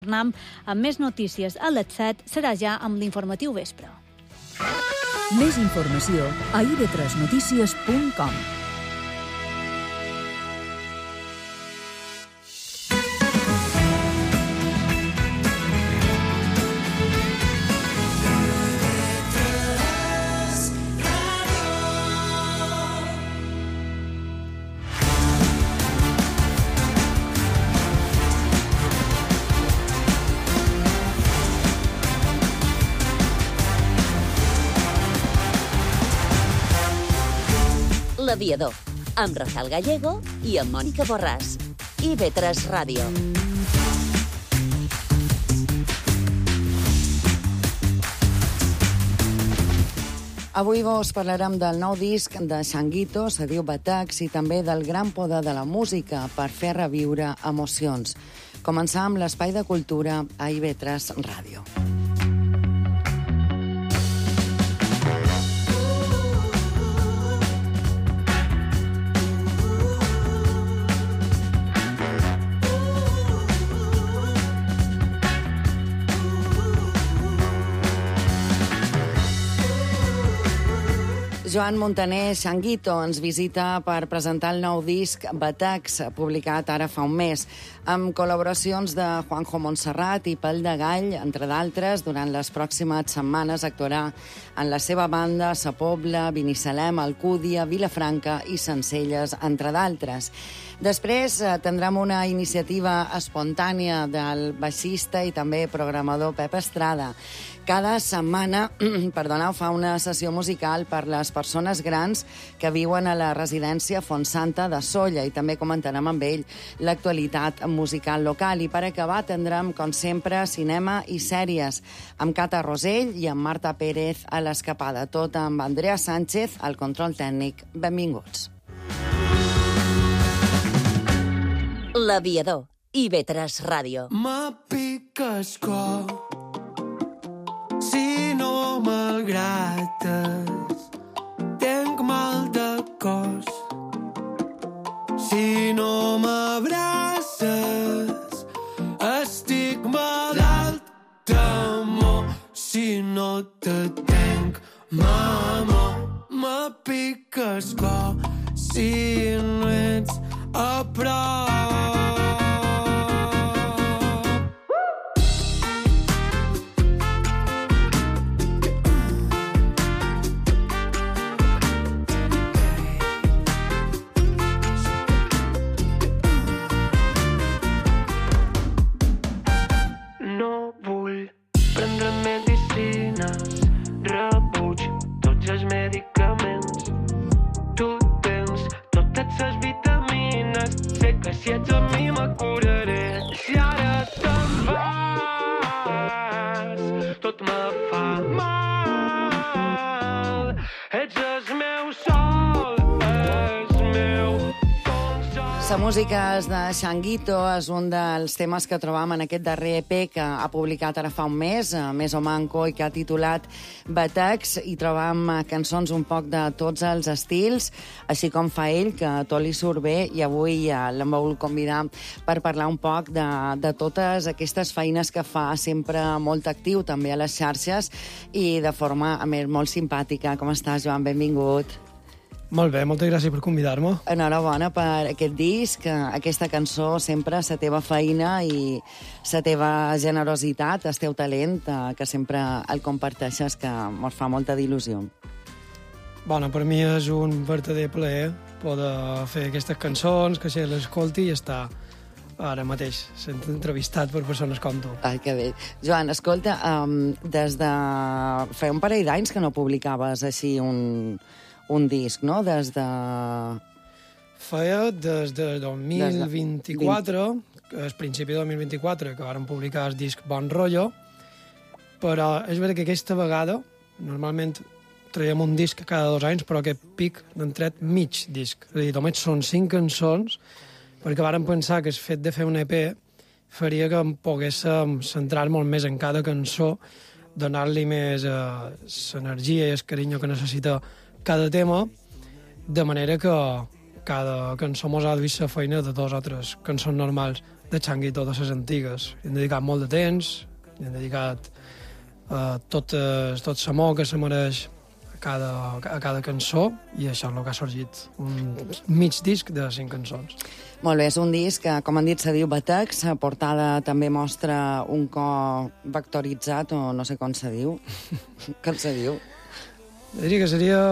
Tornem amb més notícies a les 7, serà ja amb l'informatiu vespre. Més informació a ib3notícies.com. L'Aviador, amb Rafael Gallego i amb Mònica Borràs. IB3 Ràdio. Avui vos parlarem del nou disc de Changuito, se diu Batacs, i també del gran poder de la música per fer reviure emocions. Començam l'espai de cultura a IB3 Ràdio. Joan Montaner, Changuito, ens visita per presentar el nou disc Batacs, publicat ara fa un mes, amb col·laboracions de Juanjo Montserrat i Pèl de Gall, entre d'altres. Durant les pròximes setmanes actuarà en la seva banda Sa Pobla, Binissalem, Alcúdia, Vilafranca i Sencelles, entre d'altres. Després tindrem una iniciativa espontània del baixista i també programador Pep Estrada. Cada setmana fa una sessió musical per les persones grans que viuen a la residència Fontsanta de Sóller, i també comentarem amb ell l'actualitat musical local. I per acabar tindrem, com sempre, cinema i sèries, amb Cata Rosell i amb Marta Pérez a l'Escapada. Tot amb Andrea Sánchez al control tècnic. Benvinguts. L'Aviador, IB3 Ràdio. M'apiques cor si no m'agrades, tenc mal de cos. Si no m'abraces, estic malalt d'amor. Si no te tenc, m'amor. M'apiques cor si no ets a prop. No vull prendre medicines, rebuig tots els medicaments. Tu tens totes les vitamines, sé que si ets amb mi me curaré. Si ara te'n vas, tot me fa mal. Ets el meu sol, el meu consol. La música és de Changuito, és un dels temes que trobam en aquest darrer EP que ha publicat ara fa un mes, Més o Manco, i que ha titulat Batacs. I trobam cançons un poc de tots els estils, així com fa ell, que tot li surt bé, i avui l'hem volgut convidar per parlar un poc de totes aquestes feines que fa, sempre molt actiu també a les xarxes i de forma, a més, molt simpàtica. Com estàs, Joan? Benvingut. Molt bé, moltes gràcies per convidar-me. Enhorabona per aquest disc, aquesta cançó, sempre la teva feina i la teva generositat, el teu talent, que sempre el comparteixes, que ens fa molta d'il·lusió. Bueno, per mi és un verdader plaer poder fer aquestes cançons, que se l'escolti i estar ara mateix sent entrevistat per persones com tu. Ai, que bé. Joan, escolta, des de fa un parell d'anys que no publicaves així un disc, no? Des de 2024, al principi de 2024, que vàrem publicar el disc Bon Rollo, però és veritat que aquesta vegada, normalment traiem un disc cada 2 anys, però aquest pic n'hem tret mig disc. És a dir, només són 5 cançons, perquè vàrem pensar que el fet de fer un EP faria que em poguéssim centrar molt més en cada cançó, donar-li més l'energia i el carinyo que necessita cada tema, de manera que cada cançó mos ha duit la feina de 2 o 3 cançons normals de Changuito de les antigues. Hi hem dedicat molt de temps, hi hem dedicat tot l'amor que se mereix a cada cançó, i això és el que ha sorgit, un mig disc de 5 cançons. Molt bé, és un disc que, com han dit, se diu Batex. La portada també mostra un cor vectoritzat, o no sé com se diu. Com se diu? Diria que seria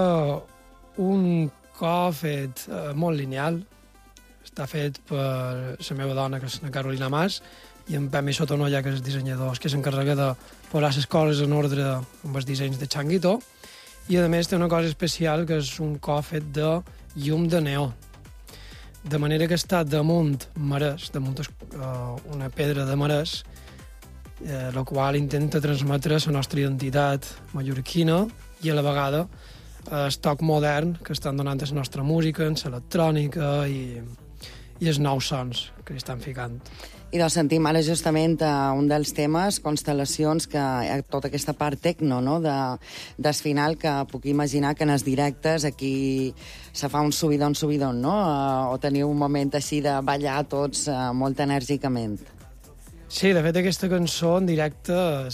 un cor fet molt lineal. Està fet per la meva dona, que és la Carolina Mas, i en Pemi Sotonoya, que és el dissenyador, que s'encarrega de posar les coses en ordre amb els dissenys de Changuito. I, a més, té una cosa especial, que és un cor fet de llum de neó. De manera que està damunt marès, damunt una pedra de marès, la qual intenta transmetre la nostra identitat mallorquina i, a la vegada, el toc modern que estan donant a la nostra música, en l'electrònica i els nous sons que hi estan ficant. I doncs sentim ara justament un dels temes, Constel·lacions, que tota aquesta part tecno, no?, del final, que puc imaginar que en els directes aquí se fa un subidon, no?, o teniu un moment així de ballar tots molt enèrgicament. Sí, de fet, aquesta cançó en directe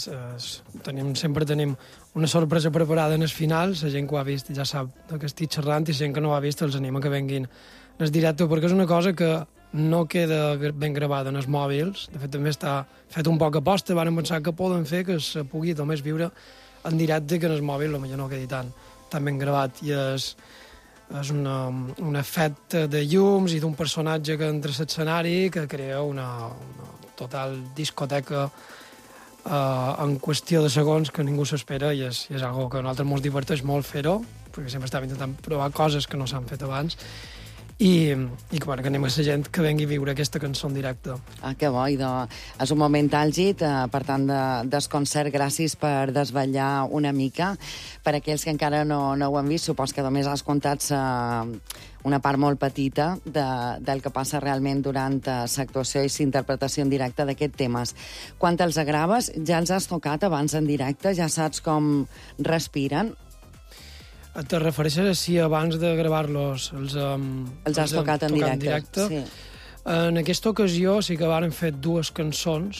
sempre tenim una sorpresa preparada en el final. La gent que ho ha vist ja sap que estic xerrant, i la gent que no ho ha vist els anima que venguin en directe, perquè és una cosa que no queda ben gravada en els mòbils. De fet, també està fet un poc a posta. Van pensar que poden fer que se pugui només viure en directe, que en el mòbil potser no quedi tan ben gravat. I és un efecte de llums i d'un personatge que entra a l'escenari que crea una total discoteca en qüestió de segons que ningú s'espera, i és algo que a nosaltres ens diverteix molt fer-ho, perquè sempre estàvem intentant provar coses que no s'han fet abans. I que anem a la gent que vengui a viure aquesta cançó en directe. Que bo, és un moment àlgid, per tant, del concert. Gràcies per desvetllar una mica. Per aquells que encara no ho han vist, supos que només has contat una part molt petita del que passa realment durant l'actuació i l'interpretació en directe d'aquests temes. Quan els graves, ja els has tocat abans en directe? Ja saps com respiren? Te refereixes a si abans de gravar-los els has tocat en directe? Sí. En aquesta ocasió sí que varen fer 3 cançons,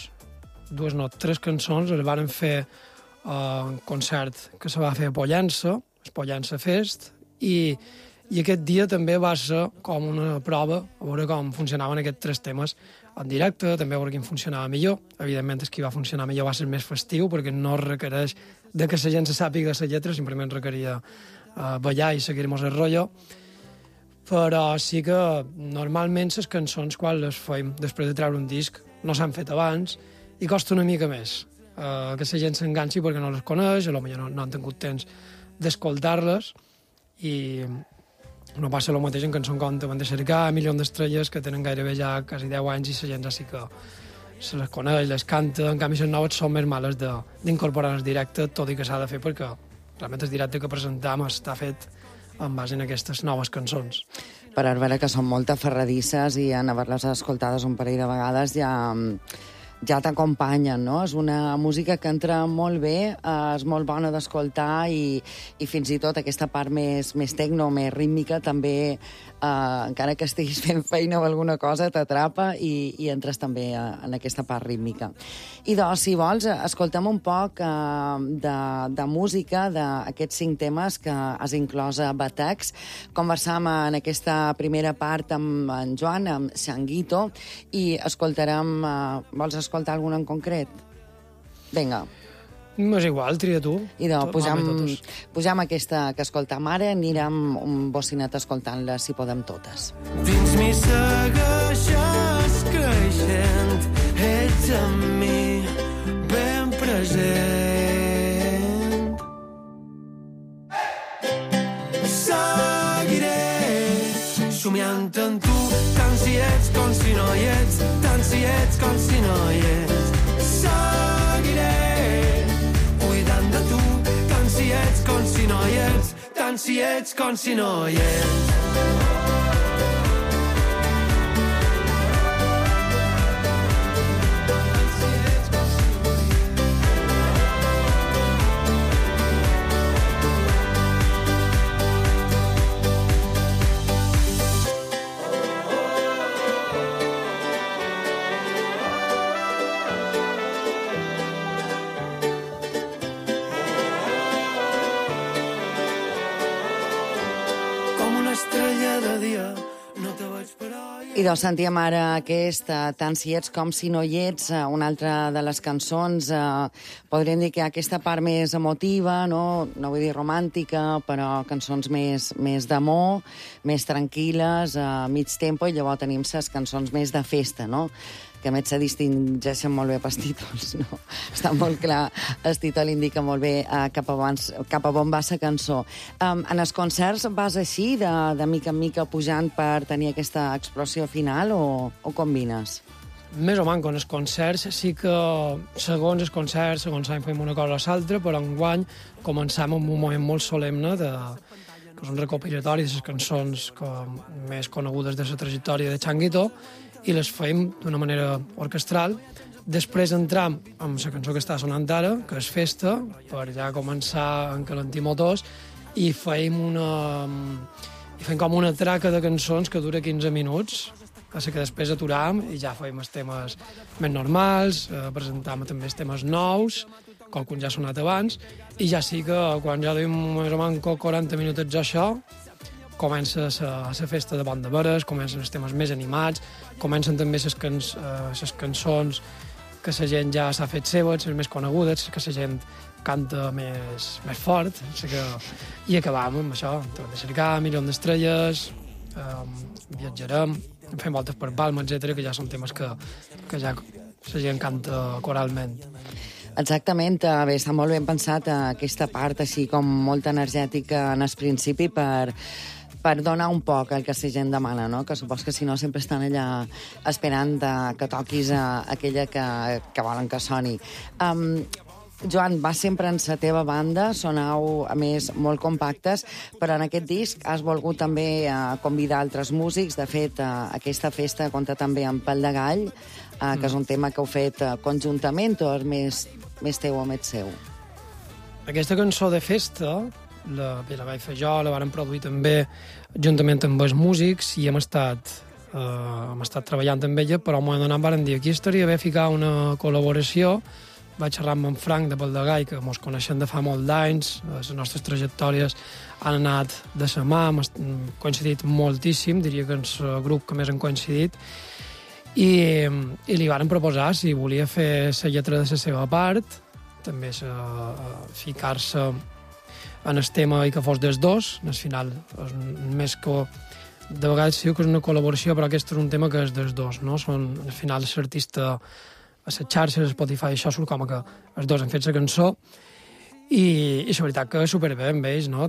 les varen fer un concert que se va fer a Pollença, el Pollença Fest, i aquest dia també va ser com una prova a veure com funcionaven aquests 3 temes en directe, també a veure quin funcionava millor. Evidentment, el que va funcionar millor va ser més festiu, perquè no requereix de que la gent se sàpiga la lletra, simplement requeria ballar i seguir-nos el rotllo. Però sí que normalment les cançons, quan les fem després de treure un disc, no s'han fet abans i costa una mica més que la gent s'enganxi perquè no les coneix, potser no han tingut temps d'escoltar-les, i no passa el mateix en cançons com Te van de cercar, Milió d'estrelles, que tenen gairebé ja quasi 10 anys i la gent ja sí que se les coneix, les canta. En canvi, les noves són més males d'incorporar en el directe, tot i que s'ha de fer perquè realment el directe que presentam està fet en base en aquestes noves cançons. Per veure que són molt aferradisses i en haver-les escoltades un parell de vegades ja t'acompanyen, no? És una música que entra molt bé, és molt bona d'escoltar i fins i tot aquesta part més tecno, més rítmica, també, encara que estiguis fent feina o alguna cosa, t'atrapa i entres també en aquesta part rítmica. I doncs, si vols, escoltem un poc de música d'aquests 5 temes que has inclòs a Batex. Conversam en aquesta primera part amb en Joan, amb Changuito, i escoltarem... Vols escoltar alguna en concret? Vinga. És igual, tria tu. I doncs posem aquesta que escoltam ara, anirem un bocinet escoltant-la, si podem totes. Dins mi segueixes creixent, ets amb mi ben present. Seguiré somiant en tu, tant si ets com si no hi ets, tant si ets com si no hi ets. Seguiré cuidant de tu, tant si ets com si no hi ets, tant si ets com si no hi ets. I doncs sentíem ara aquesta, tant si ets com si no hi ets, una altra de les cançons, podríem dir que aquesta part més emotiva, no vull dir romàntica, però cançons més d'amor, més tranquil·les, a mig tempo, i llavors tenim les cançons més de festa, no? Que a més se distingeixen molt bé pels títols, no? Està molt clar, el títol indica molt bé cap a on va la cançó. En els concerts vas així, de mica en mica pujant per tenir aquesta explosió final, o combines? Més o manco, en els concerts sí que segons els concerts, segons l'any fem una cosa o l'altra, però enguany començam amb un moment molt solemne que és un recopilatori de les cançons més conegudes de la trajectòria de Changuito, i les feim d'una manera orquestral. Després entram amb la cançó que està sonant ara, que és Festa, per ja començar a encalentir motors, i fem com una traca de cançons que dura 15 minuts, que després aturam i ja fem els temes més normals, presentam també els temes nous, qualcun ja ha sonat abans, i ja sí que quan ja duim més o menys 40 minutets d'això, comença la festa de Pont de Veres, comencen els temes més animats, comencen també les cançons que la gent ja s'ha fet seves, les més conegudes, que la gent canta més fort, i acabam amb això, Torn de cercar, Milió d'estrelles, viatjarem, fem voltes per Palma, etc., que ja són temes que ja la gent canta coralment. Exactament, bé, està molt ben pensat aquesta part així com molt energètica en el principi per donar un poc el que la gent demana, no? Que supos que si no sempre estan allà esperant que toquis aquella que volen que soni. Joan, vas sempre en la teva banda, sonau, a més, molt compactes, però en aquest disc has volgut també convidar altres músics. De fet, aquesta festa compta també amb Pal de Gall, que és un tema que heu fet conjuntament, o és més teu o més seu? Aquesta cançó de festa la vaig fer jo, la vàrem produir també juntament amb els músics, i hem estat treballant amb ella, però m'ho hem donat, vàrem dir, aquí estaria bé ficar una col·laboració. Vaig xerrar amb en Frank de Pal de Gall, que mos coneixem de fa molt d'anys, les nostres trajectòries han anat de la mà, hem coincidit moltíssim, diria que és el grup que més han coincidit, i li vàrem proposar si volia fer la lletra de la seva part, també ficar-se en el tema i que fos dels dos. Al final, més que de vegades diu que és una col·laboració, però aquest és un tema que és dels dos, no? Al final l'artista a les xarxes, Spotify, això surt com que els dos han fet la cançó, i la veritat que superbé amb ells, no?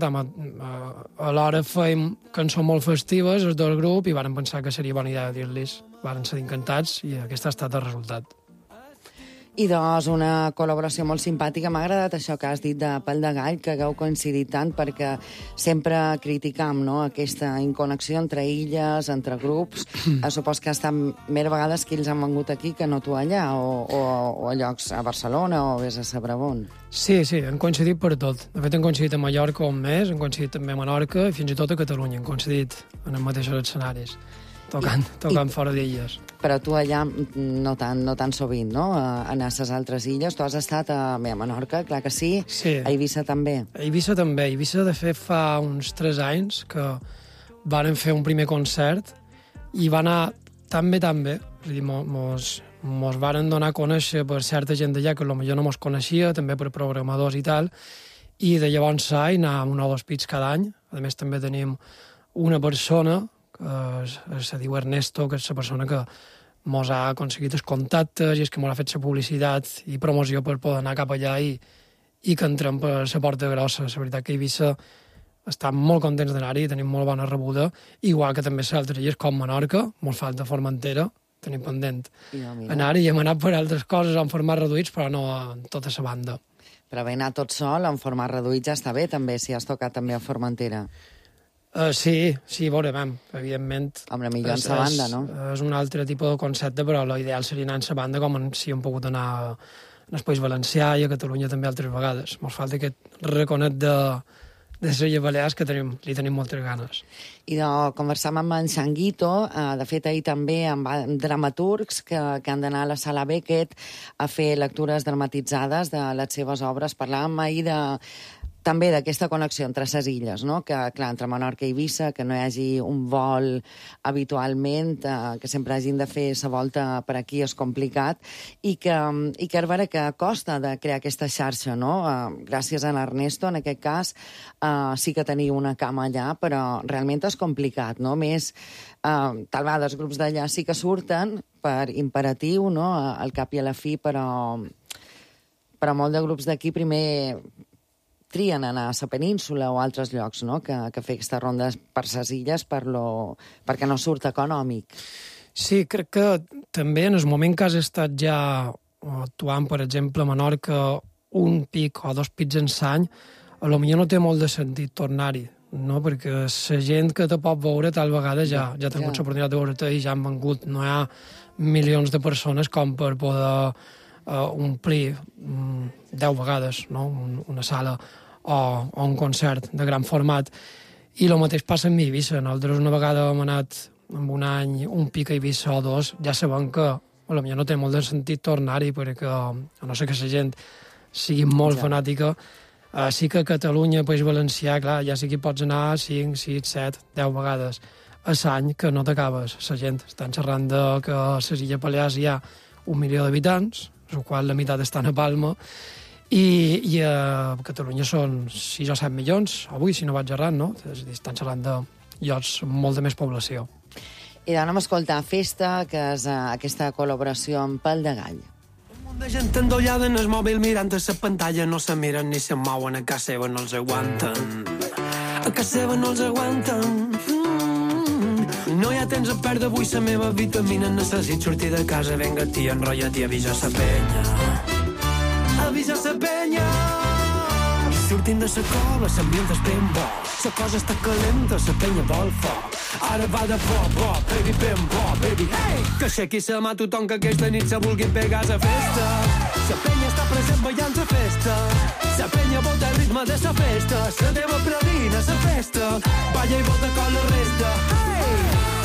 Alhora fèiem cançons molt festives, els dos grups, i vàrem pensar que seria bona idea dir-los. Varen ser encantats, i aquest ha estat el resultat. I doncs una col·laboració molt simpàtica. M'ha agradat això que has dit de Pal de Gall, que hagueu coincidit tant, perquè sempre criticam, no?, aquesta inconnexió entre illes, entre grups. Supos que ha estat més vegades que ells han vengut aquí que no tu allà, o a llocs a Barcelona o vés a Sabrebon. Sí, han coincidit per tot. De fet, han coincidit a Mallorca un mes, han coincidit també a Menorca, i fins i tot a Catalunya han coincidit en els mateixos escenaris, tocant fora d'illes. Però tu allà no tan sovint, no?, a les altres illes. Tu has estat a Menorca, clar que sí. A Eivissa també. A Eivissa també. A Eivissa, de fet, fa uns 3 anys que varen fer un primer concert i va anar tan bé. És a dir, mos varen donar a conèixer per certa gent d'allà que potser no mos coneixia, també per programadors i tal, i de llavors anar a un o dos pits cada any. A més, també tenim una persona se diu Ernesto, que és la persona que mos ha aconseguit els contactes i és que mos ha fet la publicitat i promoció per poder anar cap allà i que entrem per la porta grossa. La veritat que a Eivissa estem molt contents d'anar-hi, tenim molt bona rebuda, igual que també les altres illes com Menorca, molt falta Formentera, tenim pendent anar-hi, i hem anat per altres coses en formats reduïts, però no en tota la banda. Però haver anat tot sol en format reduït ja està bé, també, si has tocat també a Formentera. Sí, veurem, evidentment. Home, millor en la banda, no? És un altre tipus de concepte, però l'ideal seria anar en la banda com si hem pogut anar al País Valencià i a Catalunya també altres vegades. Ens falta aquest reconet de les Illes Balears que li tenim moltes ganes. I conversàvem amb en Changuito, de fet ahir també amb dramaturgs que han d'anar a la Sala Beckett a fer lectures dramatitzades de les seves obres. Parlàvem ahir també d'aquesta connexió entre les illes, no? Que, clar, entre Menorca i Eivissa, que no hi hagi un vol habitualment, que sempre hagin de fer la volta per aquí és complicat, i que a veure que costa de crear aquesta xarxa, no? Gràcies a l'Ernesto, en aquest cas, sí que teniu una cama allà, però realment és complicat, no? Més, tal vegada els grups d'allà sí que surten per imperatiu, no? Al cap i a la fi, però molt de grups d'aquí primer trien anar a la península o a altres llocs, no? Que fer aquesta ronda per les illes perquè no surt econòmic. Sí, crec que també en el moment que has estat ja actuant, per exemple, a Menorca, un pic o 2 pics en l'any, potser no té molt de sentit tornar-hi, no? Perquè la gent que te pot veure tal vegada ja ha tingut l'oportunitat de veure-te i ja han vengut. No hi ha milions de persones com per poder omplir 10 vegades, no? Una sala o un concert de gran format. I el mateix passa amb Eivissa. Nosaltres una vegada hem anat en un any un pic a Eivissa o 2, ja sabem que potser no té molt de sentit tornar-hi, perquè a no ser que la gent sigui molt fanàtica, sí que a Catalunya, País Valencià, clar, ja sí que pots anar 5, 6, 7, 10 vegades a l'any que no t'acabes. La gent estan xerrant de que a les Illes Balears hi ha 1 milió d'habitants, el qual la meitat estan a Palma, i a Catalunya són 6 o 7 milions, avui, si no vaig errant, no? És a dir, estan xerrant de llocs amb molta més població. I anem a escoltar Festa, que és aquesta col·laboració amb Pal de Gall. Un munt de gent endollada en el mòbil mirant a la pantalla, no se miren ni se mouen, a casa seva no els aguanten. A casa seva no els aguanten. No hi ha temps a perdre avui, la meva vitamina necessito sortir de casa. Vinga, tia, enrotlla't i avisa la penya. Avisa la penya. Sortint de la cola, l'ambient és ben bo. La cosa està calenta, la penya vol foc. Ara va de bo, baby, ben bo, baby, hey! Que aixequi la mà tothom que aquesta nit se vulgui pegar a la festa. La penya està present ballant la festa. La penya volta el ritme de la festa. La teva pravina, la festa. Balla i volta com la resta, hey!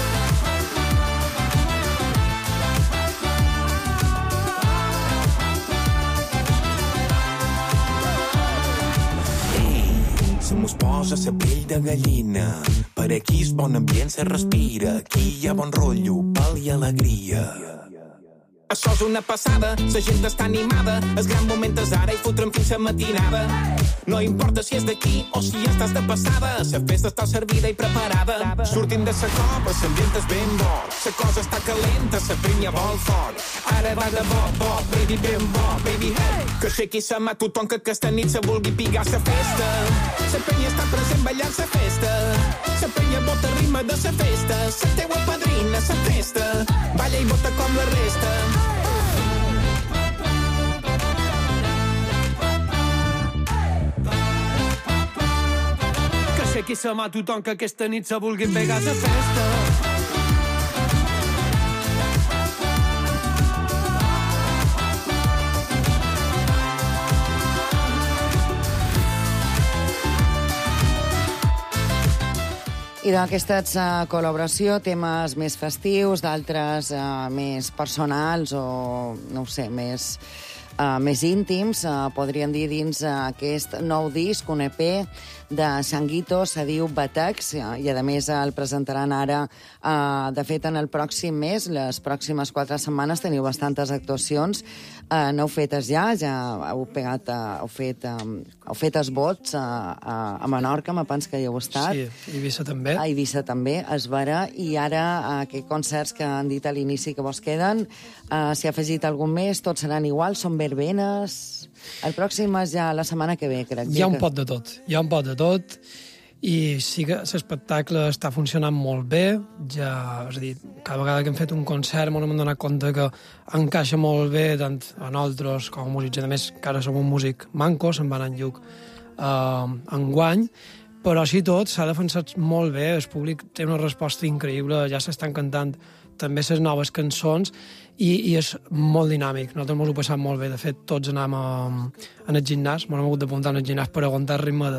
Se mos posa la pell de gallina. Per aquí el bon ambient se respira. Aquí hi ha bon rotllo, pal i alegria. Això és una passada, la gent està animada. El gran moment és ara i fotrem fins a matinada. No importa si és d'aquí o si ja estàs de passada, la festa està servida i preparada. Sortim de la cova, l'ambient és ben bo. La cosa està calenta, la penya vol foc. Ara va de bo, baby, ben bo, baby, hey! Que aixequi la mà tothom que aquesta nit se vulgui pigar a la festa. La penya està present ballant la festa. La penya bota el ritme de la festa. La teua padrina, la festa. Balla i bota com la resta. Que aixequi la mà tothom que aquesta nit se vulgui pegar a la festa. I d'aquesta col·laboració, temes més festius, d'altres més personals o, no ho sé, més íntims, podríem dir dins aquest nou disc, un EP de Changuito, se diu Batex, i a més el presentaran ara, de fet, en el pròxim mes, les pròximes 4 setmanes teniu bastantes actuacions, n'heu fetes ja heu fet esbots a Menorca, me penso que hi heu estat. Sí, a Eivissa també. A Eivissa també, es verà, i ara aquests concerts que han dit a l'inici que vos queden, s'hi ha afegit algun més, tots seran iguals, són verbenes. El pròxim és ja la setmana que ve, crec. Hi ha un pot de tot, i sí que l'espectacle està funcionant molt bé. Ja, és a dir, cada vegada que hem fet un concert m'hem donat compte que encaixa molt bé tant a nosaltres com a músics. A més, que ara som un músic manco, se'n va anar en Lluc enguany, però així tot s'ha defensat molt bé, el públic té una resposta increïble, ja s'estan cantant també les noves cançons i és molt dinàmic. Nosaltres ens ho passam molt bé. De fet, tots anàvem en el gimnàs, m'hem hagut d'apuntar en el gimnàs per aguantar el ritme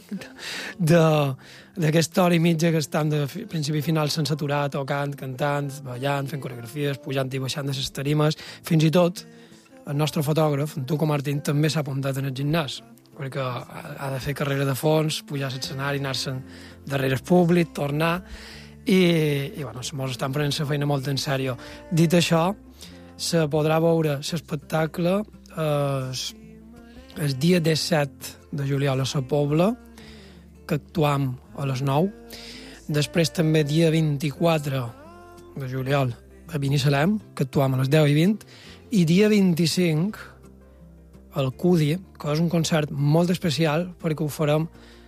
d'aquesta hora i mitja que estan de principi a final sense aturar, tocant, cantant, ballant, fent coreografies, pujant i baixant de les tarimes. Fins i tot el nostre fotògraf, en Tuco Martín, també s'ha apuntat en el gimnàs. perquè ha de fer carrera de fons, pujar a l'escenari, anar-se'n darrere el públic, tornar, i bueno, mos estan prenent la feina molt en sèrio. Dit això, se podrà veure l'espectacle el dia 17 de juliol a la Pobla, que actuam a les 9. Després també dia 24 de juliol a Binissalem, que actuam a les 10 i 20. I dia 25 al Cudi, que és un concert molt especial perquè ho farem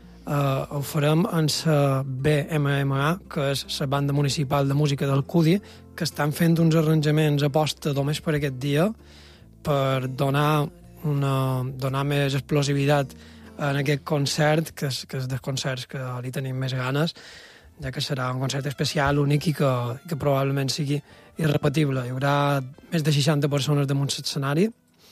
en la BMMA, que és la banda municipal de música del Cudi, que estan fent uns arranjaments a posta només per aquest dia per donar més explosivitat en aquest concert, que és dels concerts que li tenim més ganes, ja que serà un concert especial, únic i que probablement sigui irrepetible. Hi haurà més de 60 persones damunt l'escenari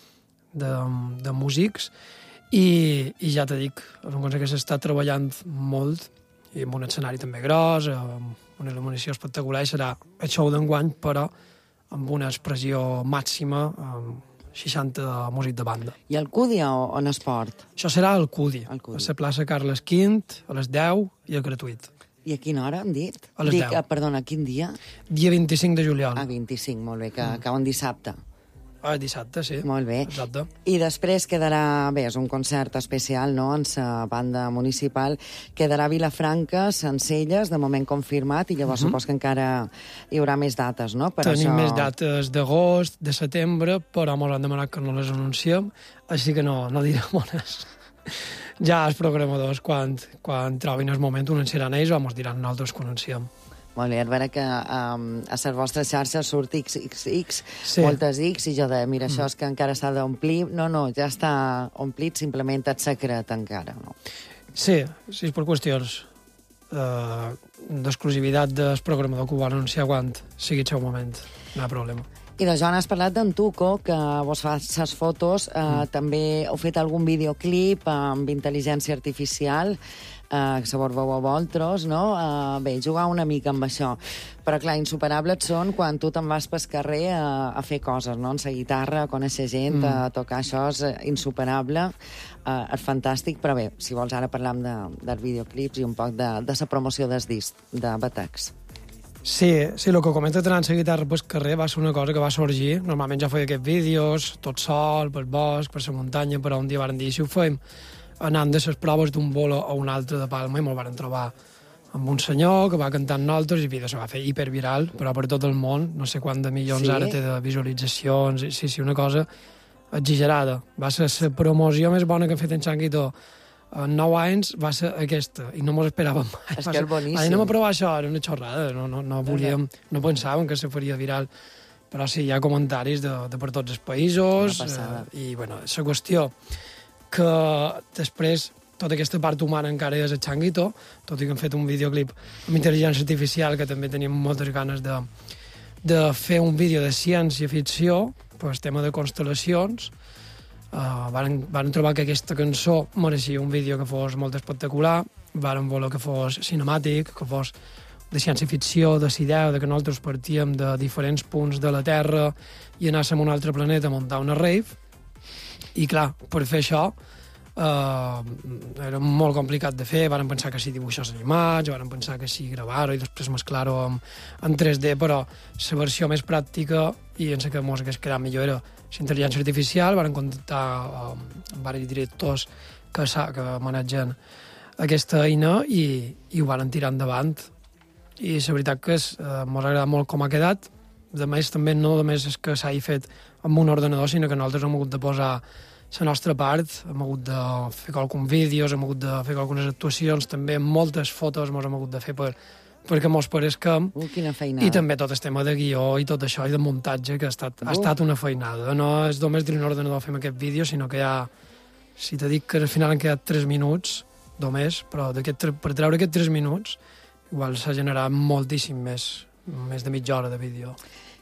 de músics i ja t'he dic, és un concert que s'està treballant molt i amb un escenari també gros, amb una il·luminació espectacular, i serà el show d'enguany, però amb una expressió màxima, amb 60 músics de banda. I el Cudi on es port? Això serà al Cudi, a la plaça Carles V, a les 10 i a gratuït. I a quina hora, hem dit? A les 10. Perdona, quin dia? Dia 25 de juliol. 25, molt bé, que cau en dissabte. Dissabte, sí. Molt bé. Exacte. I després quedarà, bé, és un concert especial, no?, en la banda municipal. Quedarà a Vilafranca, Sencelles, de moment confirmat, i llavors supos que encara hi haurà més dates, no? Tenim més dates d'agost, de setembre, però ens han demanat que no les anunciem, així que no direm ones. Ja els programadors, quan trobin el moment, ho anunciaran ells o ens diran nosaltres que ho anunciem. Molt bé, a veure que a les vostres xarxes surt XXX, sí. Moltes X, i jo de, mira, això és que encara s'ha d'omplir. No, ja està omplit, simplement et secret encara, no? Sí, és per qüestions d'exclusivitat del programador que ho van anunciar quan sigui el seu moment. No hi ha problema. I de Joan, has parlat d'en Tuco, que vos fa les fotos. També heu fet algun videoclip amb intel·ligència artificial, que se vos veu a vosaltres, no? Bé, jugar una mica amb això. Però, clar, insuperables són quan tu te'n vas pel carrer a fer coses, no? En la guitarra, a conèixer gent, a tocar, això és insuperable, és fantàstic, però bé, si vols ara parlam dels videoclips i un poc de la promoció dels discs de Batex. Sí, el que comenta anant la guitarra pel carrer va ser una cosa que va sorgir. Normalment ja feia aquests vídeos, tot sol, pel bosc, per la muntanya, però un dia varen dir, si ho fèiem anant de les proves d'un bolo a un altre de Palma, i me'l varen trobar amb un senyor que va cantar amb nosaltres, i el vídeo se va fer hiperviral, però per tot el món, no sé quant de milions ara té de visualitzacions, sí, una cosa exagerada. Va ser la promoció més bona que ha fet en Changuito en 9 anys, va ser aquesta, i no mos esperàvem mai. És que és boníssim. Anem a provar això, era una xorrada, no volíem, no pensàvem que se faria viral, però sí, hi ha comentaris de per tots els països, i bueno, la qüestió que després tota aquesta part humana encara és el Changuito, tot i que hem fet un videoclip amb intel·ligència artificial, que també teníem moltes ganes de fer un vídeo de ciència-ficció, per el tema de constel·lacions. Van trobar que aquesta cançó mereixia un vídeo que fos molt espectacular, van voler que fos cinemàtic, que fos de ciència-ficció, de l'idea que nosaltres partíem de diferents punts de la Terra i anàssim a un altre planeta a muntar una rave. I clar, per fer això era molt complicat de fer, vàrem pensar que sí dibuixos animats, vàrem pensar que sí gravar-ho i després mesclar-ho en 3D, però la versió més pràctica i en la que ens hagués quedat millor era l'intel·ligència artificial. Vàrem contactar amb diversos directors que manegen aquesta eina i ho vàrem tirar endavant. I la veritat que m'ha agradat molt com ha quedat. A més, també no només és que s'hagi fet amb un ordenador, sinó que nosaltres hem hagut de posar la nostra part, hem hagut de fer alguns vídeos, hem hagut de fer algunes actuacions, també moltes fotos hem hagut de fer perquè mos pareixem. Quina feinada. I també tot el tema de guió i tot això, i de muntatge, que ha estat una feinada. No és només dir un ordenador fem aquest vídeo, sinó que si t'he dit que al final han quedat 3 minuts, només, però per treure aquests 3 minuts igual s'ha generat moltíssim més de mitja hora de vídeo.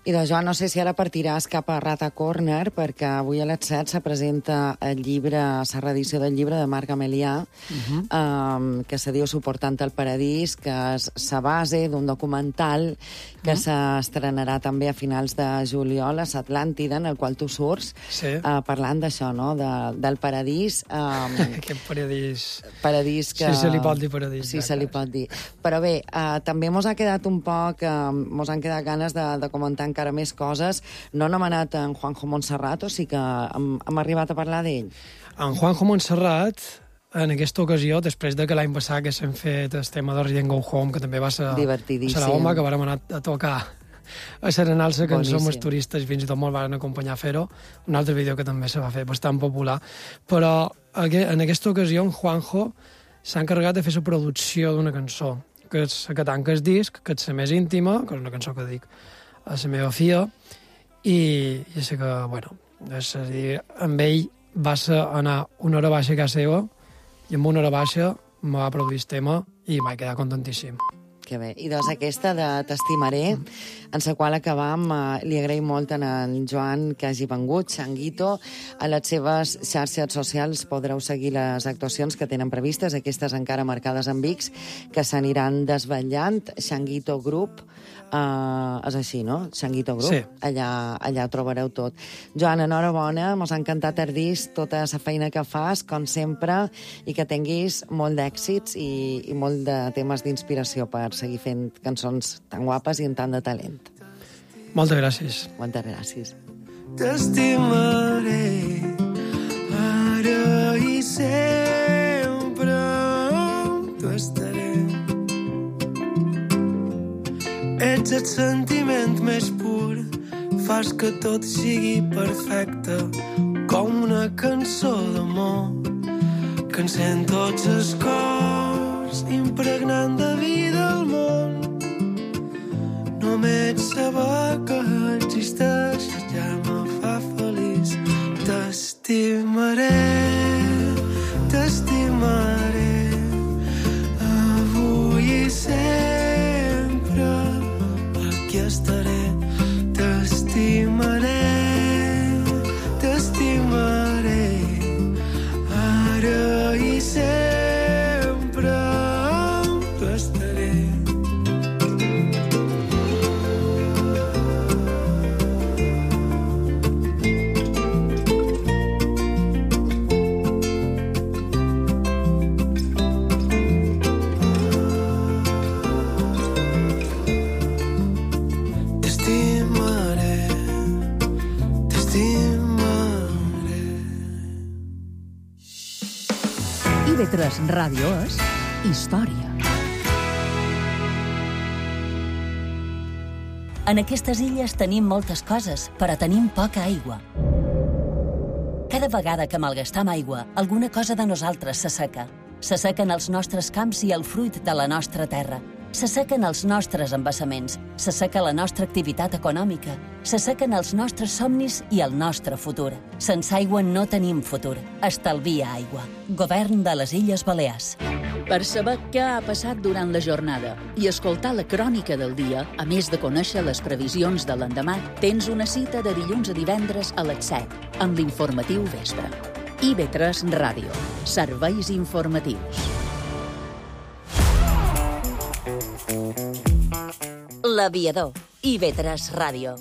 I doncs, Joan, no sé si ara partiràs cap a Rata Corner, perquè avui a les 7 se presenta el llibre, la reedició del llibre de Marc Amelià, que se diu Suportant el Paradís, que és la base d'un documental que s'estrenarà també a finals de juliol a l'Atlàntida, en el qual tu surts, parlant d'això, no?, del paradís. Aquest paradís... Paradís que... Si se li pot dir paradís. Sí, se li pot dir. Però bé, també mos ha quedat un poc... mos han quedat ganes de comentar encara més coses. No hem anomenat en Juanjo Montserrat, o sí que hem arribat a parlar d'ell? En Juanjo Montserrat, en aquesta ocasió, després de que l'any passat que s'han fet el tema de Reading Go Home, que també va ser divertidíssim, la bomba, que vàrem anar a tocar a serenar-se, que som els turistes, fins i tot molt van acompanyar a fer-ho. Un altre vídeo que també se va fer, bastant popular. Però en aquesta ocasió, en Juanjo s'ha encarregat de fer la producció d'una cançó, que és la que tanca el disc, que és la més íntima, que és una cançó que dic a la meva filla, i ja sé que, bueno, és a dir, amb ell va ser anar una hora baixa a casa seva, i amb una hora baixa me va produir el tema i m'he quedat contentíssim. Que bé. I doncs aquesta de T'estimaré, en la qual acabam, li agraïm molt a en Joan que hagi vengut, Changuito. A les seves xarxes socials podreu seguir les actuacions que tenen previstes, aquestes encara marcades amb X, que s'aniran desvetllant. Changuito Group, és així, no? Changuito Group. Sí. Allà trobareu tot. Joan, enhorabona, mos ha encantat el disc, tota la feina que fas, com sempre, i que tinguis molt d'èxits i molt de temes d'inspiració per seguir fent cançons tan guapes i amb tant de talent. Moltes gràcies. Moltes gràcies. T'estimaré ara i sempre t'ho estaré. Ets el sentiment més pur, fas que tot sigui perfecte, com una cançó d'amor que encén tots els cors, impregnant de vida el món. Només saber que existeixes ja me fa feliç. T'estimaré, t'estimaré, avui i sempre, aquí estaré. T'estimaré, t'estimaré, ara i sempre t'ho estaré. IB3 Ràdio és història. En aquestes illes tenim moltes coses, però tenim poca aigua. Cada vegada que malgastam aigua, alguna cosa de nosaltres s'asseca. S'assequen els nostres camps i el fruit de la nostra terra. S'assequen els nostres embassaments, s'asseca la nostra activitat econòmica, s'assequen els nostres somnis i el nostre futur. Sense aigua no tenim futur. Estalvia aigua. Govern de les Illes Balears. Per saber què ha passat durant la jornada i escoltar la crònica del dia, a més de conèixer les previsions de l'endemà, tens una cita de dilluns a divendres a les 7, amb l'informatiu vespre. IB3 Ràdio. Serveis informatius. L'Aviador. IB3 Ràdio.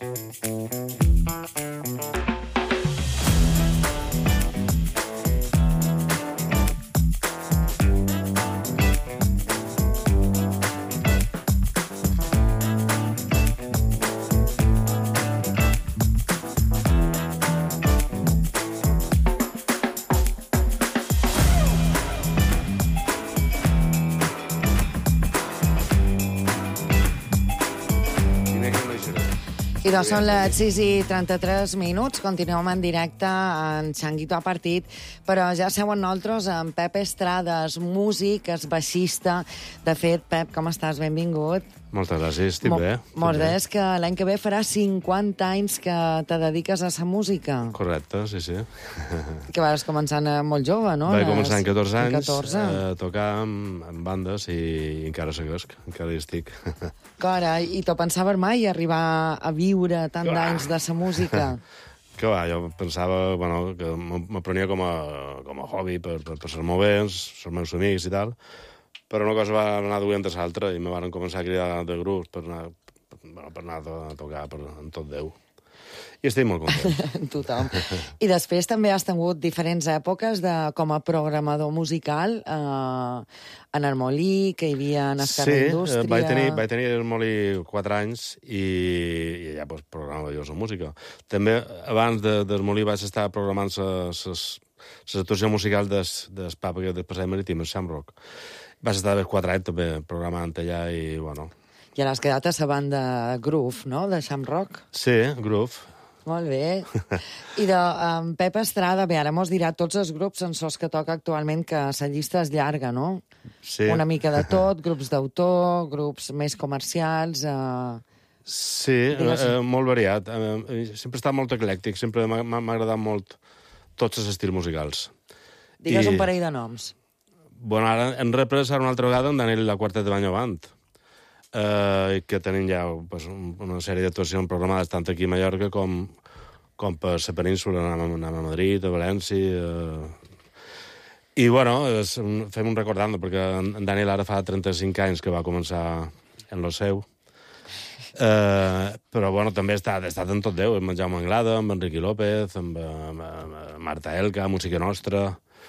I doncs són les 6:33, continuem en directe, en Changuito ha partit, però ja seuen nosaltres en Pep Estrades, músic, és baixista. De fet, Pep, com estàs? Benvingut. Moltes gràcies, estic bé. Molts deies que l'any que ve farà 50 anys que te dediques a la música. Correcte, sí. Que vas començant molt jove, no? Vaig començar amb 14 anys a tocar en bandes i encara seguesc, encara hi estic. Carai, i t'ho pensaves mai arribar a viure tant d'anys de la música? Que va, jo pensava que m'aprenia com a hobby per ser-me bé, els meus amics i tal, però una cosa va anar duent a l'altra i me van començar a cridar de grups per anar a tocar en tot Déu. I estic molt content. Tothom. I després també has tingut diferents èpoques com a programador musical en el Molí, que hi havia en Esquerra Indústria... Sí, vaig tenir el Molí 4 anys i ja programava jo la música. També, abans del Molí, vaig estar programant l'actuació musical del pub del Passeig Marítim, el Shamrock. Vaig estar 4 anys també programant allà i, bueno... I ara has quedat a la banda Groove, no?, de Shamrock? Sí, Groove. Molt bé. I de Pep Estrada, bé, ara mos dirà tots els grups en sos que toca actualment, que la llista és llarga, no? Sí. Una mica de tot, grups d'autor, grups més comercials... Sí, molt variat. Sempre he estat molt eclèctic, sempre m'ha agradat molt tots els estils musicals. Digues un parell de noms. Bueno, ara hem reprès una altra vegada amb Daniel i la Quartet de Banyo Band, que tenim ja una sèrie d'actuacions programades tant aquí a Mallorca com per la península. Anem a Madrid, a València... I, bueno, fem un recordant, perquè en Daniel ara fa 35 anys que va començar en lo seu. Però, bueno, també he estat en tot Déu. Amb en Jaume Anglada, amb Enrique López, amb Marta Elka, Música Nostra...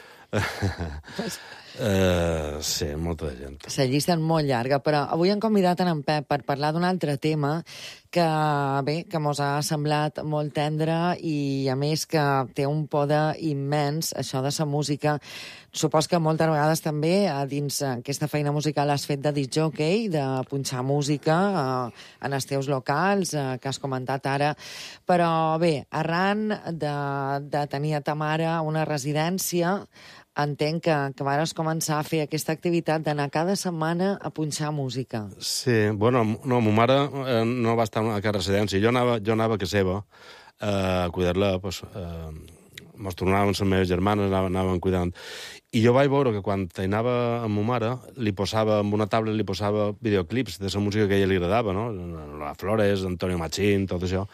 Sí, molta de gent. La llista és molt llarga, però avui hem convidat en Pep per parlar d'un altre tema que, bé, que mos ha semblat molt tendre i, a més, que té un poder immens, això de la música. Supos que moltes vegades també dins aquesta feina musical has fet de discjockey, de punxar música en els teus locals, que has comentat ara. Però bé, arran de tenir a ta mare una residència, entenc que vares començar a fer aquesta activitat d'anar cada setmana a punxar música. Sí, bueno, no, ma mare no va estar a cada residència. Jo anava a casa seva a cuidar-la, mos tornaven les meves germanes, anaven cuidant. I jo vaig veure que quan anava amb ma mare, li posava, amb una taula, li posava videoclips de la música que a ella li agradava, no? La Flores, Antonio Machín, tot això.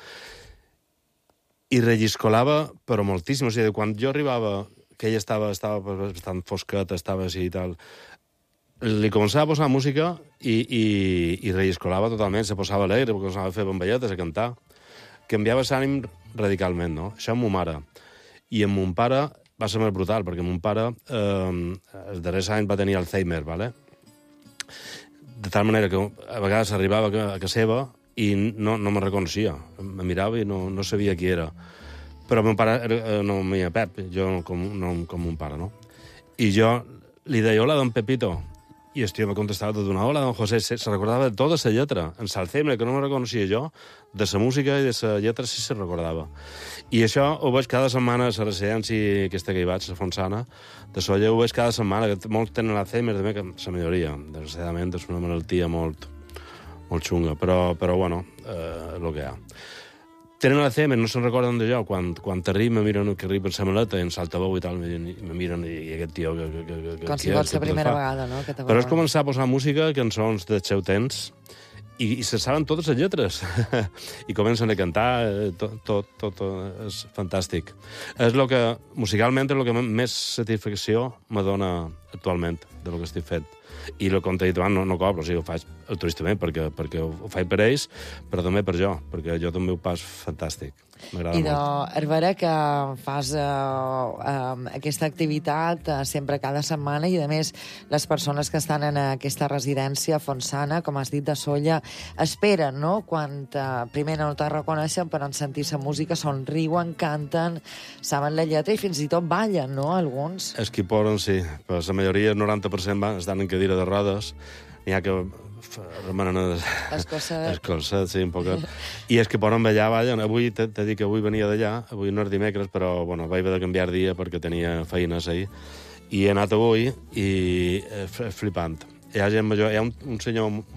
I relliscolava, però moltíssim. O sigui, quan jo arribava, que ella estava bastant fosqueta, estava així i tal, li començava a posar música i relliscolava totalment, se posava alegre, començava a fer bomballetes, a cantar. Canviava l'ànim radicalment, no? Això amb ma mare. I amb mon pare va ser més brutal, perquè mon pare els darrers anys va tenir Alzheimer, ¿vale? De tal manera que a vegades arribava a casa seva i no me reconeixia. Me mirava i no sabia qui era. Però mon pare no em deia Pep, jo com mon pare, no? I jo li deia, hola, don Pepito. I el tio me contestava tot d'una, hola, don José. Se recordava de tota la lletra. En Salcembre, que no me reconeixia jo, de la música i de la lletra sí se recordava. I això ho veig cada setmana a la residència aquesta que hi vaig, a Fonsana, de Solla, ho veig cada setmana, que molts tenen l'Alzheimer, també, que la majoria, desgraciadament, és una malaltia molt xunga, però bueno, el que hi ha. Tenen l'Alzheimer, no se'n recorden de jo, quan t'arriba, me miren que arriba en la maleta, en saltabou i tal, me miren, i aquest tio... Com si fos la primera vegada, no? Però és començar a posar música, cançons del seu temps, i se saben totes les lletres. I comencen a cantar, tot és fantàstic. És el que, musicalment, és el que més satisfacció me dona actualment de lo que estic fent. I el que t'he dit abans no cobro, o sigui, ho faig altruistament perquè ho faig per ells, però també per jo, perquè jo també ho pas fantàstic. M'agrada molt. I és vera que fas aquesta activitat sempre cada setmana i, a més, les persones que estan en aquesta residència Fonsana, com has dit, de Solla, esperen, no?, quan primer no te reconeixen, però en sentir la música somriuen, canten, saben la lletra i fins i tot ballen, no?, alguns. Els que poden, sí, però la majoria, el 90%, estan en cadira de rodes, n'hi ha que remanen escolçats, sí, un poc. I és que poden ballen. Avui, t'he dit que avui venia d'allà, avui no és dimecres, però, bueno, vaig haver de canviar dia perquè tenia feines ahir, i he anat avui i flipant. Hi ha gent major, hi ha un senyor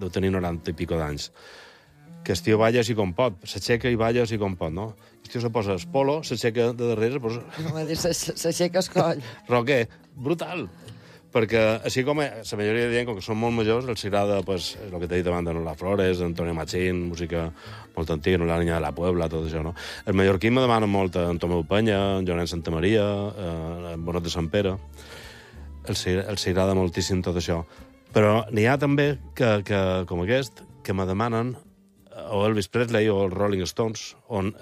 deu tenir 90 i pico d'anys, que el tio balla així com pot, s'aixeca i balla així com pot, no? El tio se posa el polo, s'aixeca de darrere, s'aixeca el coll. Roquer, brutal! Perquè, així com la majoria de gent, com que són molt majors, els agrada, pues, el que t'he dit abans, La Flores, Antonio Machín, música molt antiga, La Niña de la Puebla, tot això, no? El mallorquí me demana molt en Tomeu Penya, en Joanet Santa Maria, en Bonet de Sant Pere. Els agrada moltíssim tot això. Però n'hi ha també que com aquest, que me demanen o Elvis Presley o els Rolling Stones, on...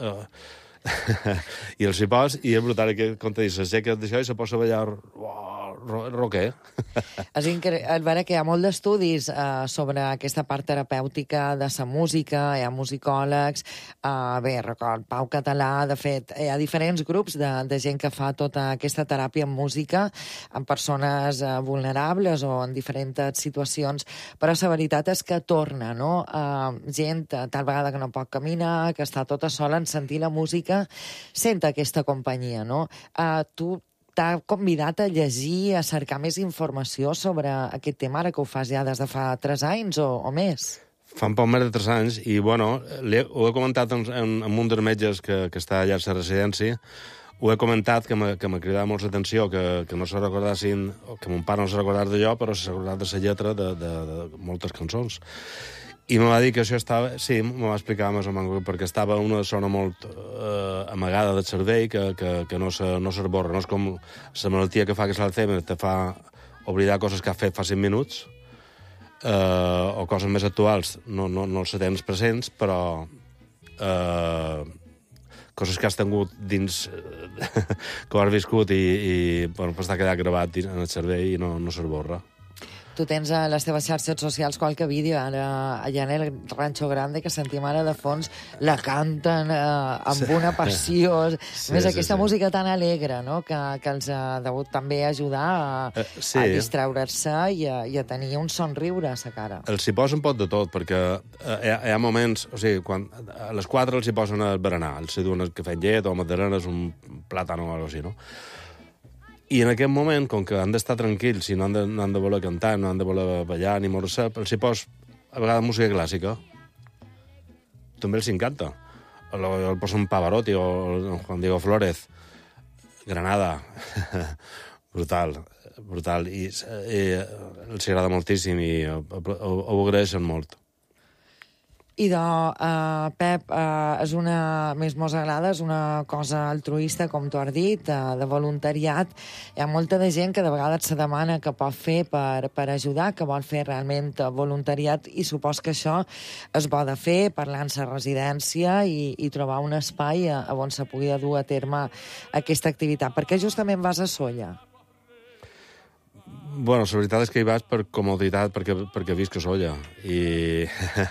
i els hi pos, i és brutal, que com te dius, s'aixeca d'això i se posa a ballar roquer. És veure que hi ha molt d'estudis sobre aquesta part terapèutica de la música, hi ha musicòlegs, bé, record, Pau Català, de fet, hi ha diferents grups de gent que fa tota aquesta teràpia en música, amb persones vulnerables o en diferents situacions, però la veritat és que torna, no? Gent tal vegada que no pot caminar, que està tota sola en sentir la música, sent aquesta companyia, no? Tu t'ha convidat a llegir, a cercar més informació sobre aquest tema, ara que ho fas ja des de fa 3 anys o més? Fa un poc més de 3 anys, i bueno, ho he comentat amb un dels metges que està allà a la residència, ho he comentat, que m'ha cridat molt l'atenció, que no se recordassin, que mon pare no se recordés d'allò, però se recordés de la lletra de moltes cançons. I me va dir que això estava... Sí, me va explicar més o menys, perquè estava una zona molt amagada del cervell que no s'esborra. No és com la malaltia que fa que l'Alzheimer te fa oblidar coses que has fet fa 5 minuts, o coses més actuals, no els tens presents, però coses que has tingut dins, que ho has viscut i bueno, està quedat gravat en el cervell i no s'esborra. Tu tens a les teves xarxes socials qualque vídeo, ara allà en el Rancho Grande, que sentim ara de fons, la canten amb una passió. Més aquesta música tan alegre, no?, que els ha degut també ajudar a distreure-se i a tenir un somriure a la cara. Els hi posen pot de tot, perquè hi ha moments... O sigui, a les 4 els hi posen el berenar, els hi duen el cafè amb llet o magdalenes, un plàtano o alguna cosa així, no? I en aquest moment, com que han d'estar tranquils i no han de voler cantar, no han de voler ballar ni moure-se, els hi pos, a vegades, música clàssica. També els encanta. El posen Pavarotti o Juan Diego Flórez. Granada. Brutal. I els agrada moltíssim i ho agraeixen molt. I Pep, és més mos agrada, és una cosa altruista, com tu has dit, de voluntariat. Hi ha molta de gent que de vegades se demana què pot fer per ajudar, que vol fer realment voluntariat, i supos que això es bo de fer, parlar en la residència i trobar un espai on se pugui dur a terme aquesta activitat. Per què justament vas a Sóller? Bueno, la veritat és que hi vas per comoditat, perquè visc a Sóller. I...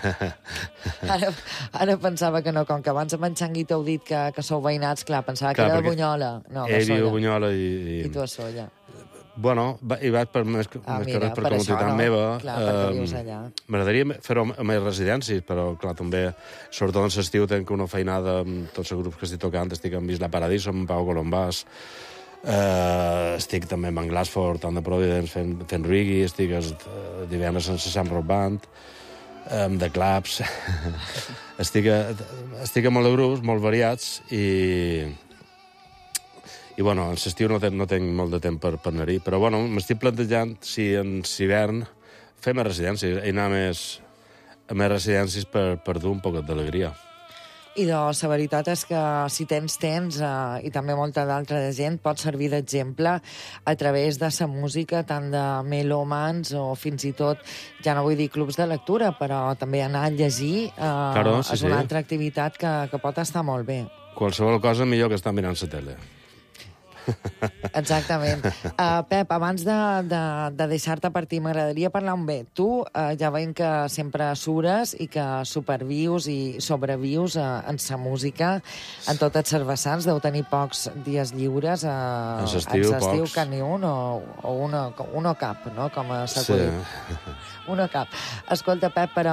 Ara pensava que no, com que abans amb en Xanguito heu dit que sou veïnats, clar, pensava que era de Bunyola. No, de Sóller. Ell viu a Bunyola i... I tu a Sóller. Bueno, hi vas per més que res per comoditat meva. Clar, perquè vius allà. M'agradaria fer-ho a més residències, però, clar, també, sobretot en l'estiu, tenc una feinada amb tots els grups que estic tocant. Estic amb Isla Paradiso, amb Pau Colombàs, estic també amb en Glassford, amb The Providence, fent reggae, estic divendres en la Sam Rock Band, amb The Claps. estic a molt de grups, molt variats, i bueno, en l'estiu no tinc molt de temps per anar-hi, però bueno, m'estic plantejant si en l'hivern fer més residències, anar a més residències per dur un poc d'alegria. I la veritat és que si tens temps, i també molta d'altra gent, pot servir d'exemple a través de la música, tant de melòmans o fins i tot, ja no vull dir clubs de lectura, però també anar a llegir és una altra activitat que pot estar molt bé. Qualsevol cosa millor que estar mirant la tele. Exactament. Pep, abans de deixar-te partir, m'agradaria parlar amb bé. Tu ja veiem que sempre sures i que supervius i sobrevius en sa música, en totes les vessants. Deu tenir pocs dies lliures. En l'estiu, que ni un o un o cap, no? Com s'ha acudit. Sí. Un o cap. Escolta, Pep, però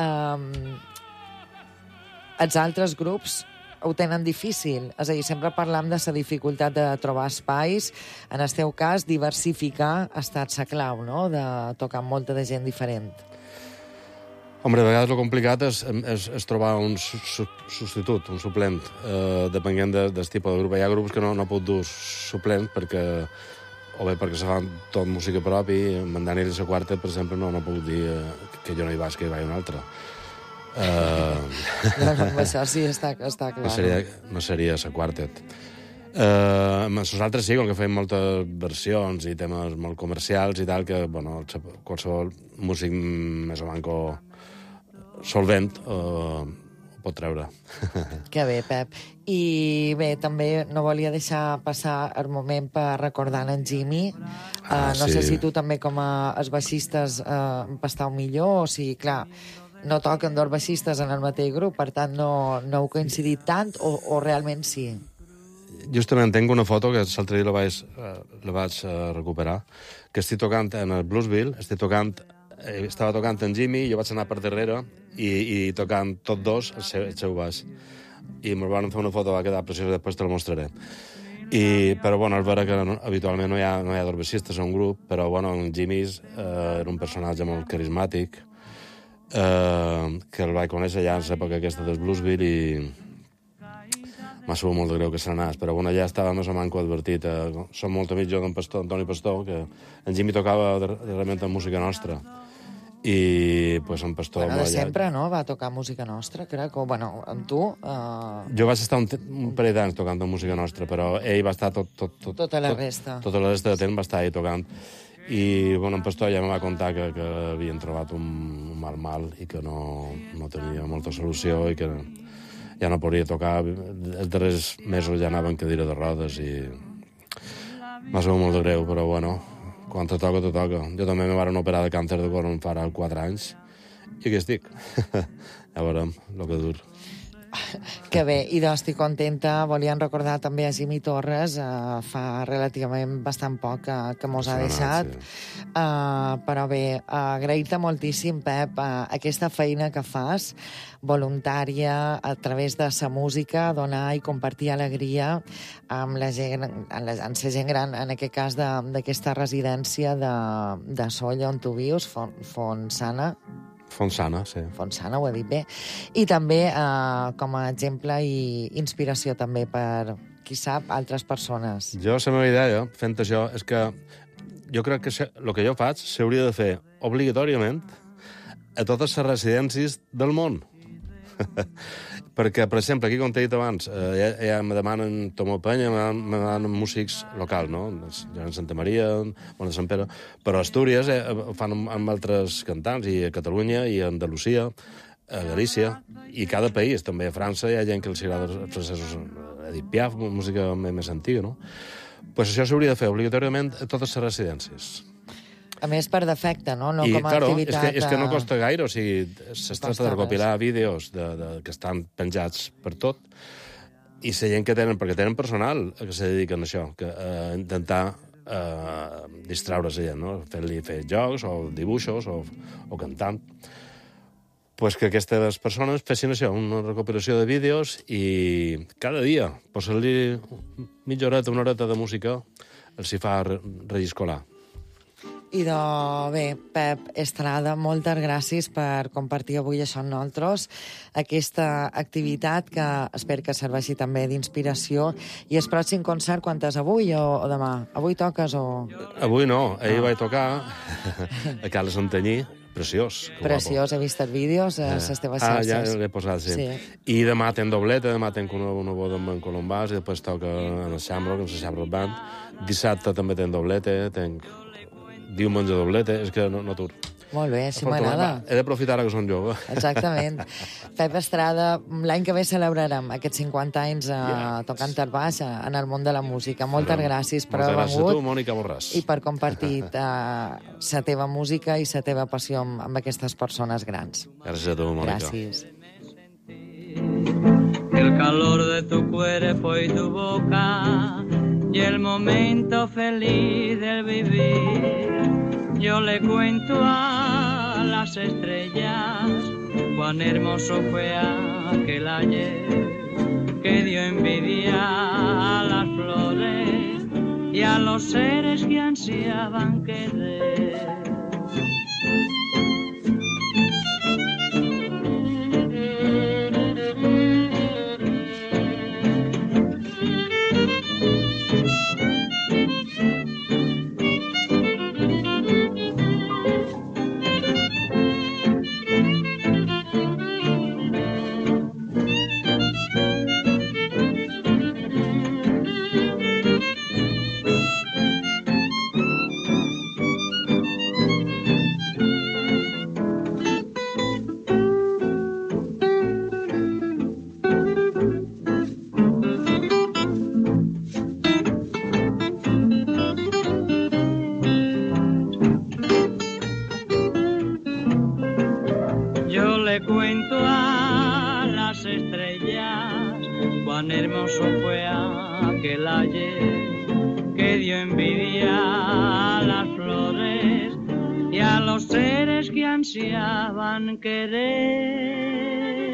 els altres grups ho tenen difícil. És a dir, sempre parlam de la dificultat de trobar espais. En el teu cas, diversificar ha estat la clau, no?, de tocar amb molta de gent diferent. Hombre, a vegades el complicat és trobar un substitut, un suplent, depenent del tipus de grup. Hi ha grups que no pot dur suplent perquè o bé perquè se fan tot música propi, i en Daniel i la quarta, per exemple, no puc dir que jo no hi vaig, que hi vaig un altre. Això sí, està clar. No seria la quartet. Nosaltres sí, com que fem moltes versions i temes molt comercials i tal, que qualsevol músic més o manco solvent ho pot treure. Que bé, Pep. I bé, també no volia deixar passar el moment per recordar en Jimmy. No sé si tu també com a baixistes estàu millor, o si, clar, no toquen dos baixistes en el mateix grup, per tant no heu coincidit tant, o realment sí? Justament tinc una foto que l'altre dia la vaig recuperar, que estic tocant en el Bluesville, estava tocant en Jimmy, jo vaig anar per darrere i tocant tots dos el seu baix. I ens van fer una foto, va quedar preciosa, després te la mostraré. Però, és vera que habitualment no hi ha dos baixistes a un grup, però, en Jimmy era un personatge molt carismàtic, que el vaig conèixer ja en l'època aquesta del Bluesville i m'ha sabut molt de greu que se n'anàs, però ja estava més o manco advertit. Som molt amics jo d'en Antoni Pastor, que en Jimmy tocava realment en música nostra. I en Pastor... De sempre, no?, va tocar música nostra, crec, o, amb tu... Jo vaig estar un parell d'anys tocant en música nostra, però ell va estar tota la resta. Tota la resta de temps va estar ahí tocant. I, en Pastor ja em va contar que havien trobat un mal i que no tenia molta solució i que ja no podria tocar. Els darrers mesos ja anaven cadira de rodes i m'ha sabut molt de greu, però quan te toca, te toca. Jo també me van operar de càncer de cor farà 4 anys i aquí estic. Ja veurem el que dur. Que bé, i estic contenta. Volíem recordar també a Jimmy Torres, fa relativament bastant poc que mos ha deixat. Sí. Però bé, agrair-te moltíssim, Pep, aquesta feina que fas, voluntària, a través de sa música, donar i compartir alegria amb la gent, amb la gent gran, en aquest cas d'aquesta residència de Sóller, on tu vius, Fontsana, sí. Fontsana, ho he dit bé. I també com a exemple i inspiració també per, qui sap, altres persones. Jo, la meva idea, fent això, és que jo crec que el que jo faig s'hauria de fer obligatòriament a totes les residències del món. Perquè, per exemple, aquí, com t'he dit abans, ja me demanen Tomó Penya, me demanen músics locals, no? En Santa Maria, de Sant Pere, però a Astúries ho fan amb altres cantants, i a Catalunya, i a Andalusia, a Galícia, i cada país, també a França hi ha gent que els agrada els francesos, Edith Piaf, música més antiga, no? Pues això s'hauria de fer obligatòriament a totes les residències. A més, per defecte, no? No com a activitat... És que no costa gaire, o sigui, es tracta de recopilar vídeos que estan penjats per tot, i la gent que tenen, perquè tenen personal que se dediquen a això, a intentar distraure la gent, no? Fer jocs, o dibuixos, o cantant. Pues que aquestes persones fessin això, una recopilació de vídeos, i cada dia posar-li mitja horeta, una horeta de música, els hi fa relliscolar. I bé, Pep Estrada, moltes gràcies per compartir avui això amb nosaltres, aquesta activitat que espero que serveixi també d'inspiració. I el pròxim concert, quan és avui o demà? Avui toques o...? Avui no, ahir vaig tocar a Cala Santanyí, preciós. Preciós, he vist els vídeos a les teves xarxes. Ja l'he posat, sí. I demà tenc dobleta, demà tenc una boda amb en Colombàs, i després toca en el Shamrock, en la Shamrock Band. Dissabte també tenc dobleta, diumenge dobleta, és que no tur. Molt bé, sí m'agrada. He d'aprofitar ara que som jove. Exactament. Pep Estrada, l'any que ve celebrarem aquests 50 anys tocant el baix en el món de la música. Moltes gràcies per haver vengut. Moltes gràcies a tu, Mònica Borràs. I per compartir la teva música i la teva passió amb aquestes persones grans. Gràcies a tu, Mònica. Gràcies. El calor de tu cuerpo y tu boca y el momento feliz del vivir. Yo le cuento a las estrellas cuán hermoso fue aquel ayer que dio envidia a las flores y a los seres que ansiaban querer. dio envidia a las flores y a los seres que ansiaban querer.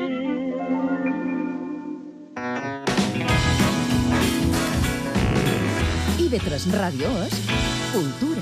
IB3 Ràdio és cultura.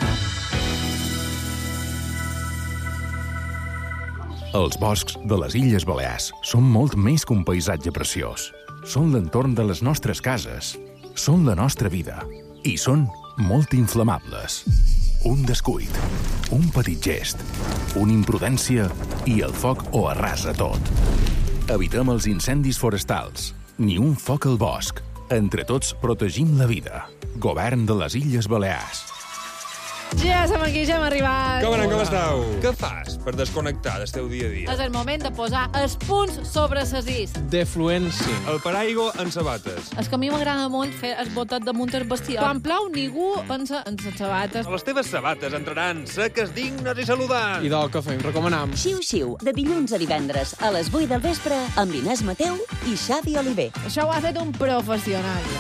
Els boscs de les Illes Balears són molt més que un paisatge preciós. Són l'entorn de les nostres cases, són la nostra vida i són molt inflamables. Un descuit, un petit gest, una imprudència i el foc ho arrasa tot. Evitem els incendis forestals, ni un foc al bosc. Entre tots protegim la vida. Govern de les Illes Balears. Ja som aquí, ja hem arribat. Com anem, com esteu? Què fas per desconnectar del teu dia a dia? És el moment de posar els punts sobre ses is. Defluència. El paraigua en sabates. És que a mi m'agrada molt fer el botet damunt el vestidor. Quan plou, ningú pensa en les sabates. Les teves sabates entraran seques, dignes i saludants. I del que fem, recomanam. Xiu-xiu, de dilluns a divendres a les 8 del vespre amb l'Inés Mateu i Xavi Oliver. Això ho ha fet un professional.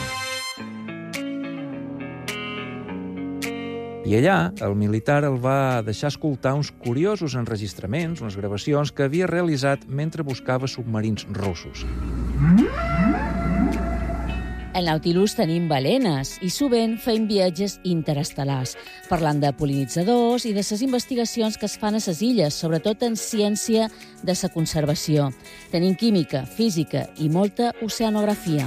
I allà, el militar el va deixar escoltar uns curiosos enregistraments, unes gravacions que havia realitzat mentre buscava submarins russos. Al Nautilus tenim balenes i sovint feim viatges interestel·lars, parlant de pol·linitzadors i de les investigacions que es fan a les illes, sobretot en ciència de la conservació. Tenim química, física i molta oceanografia.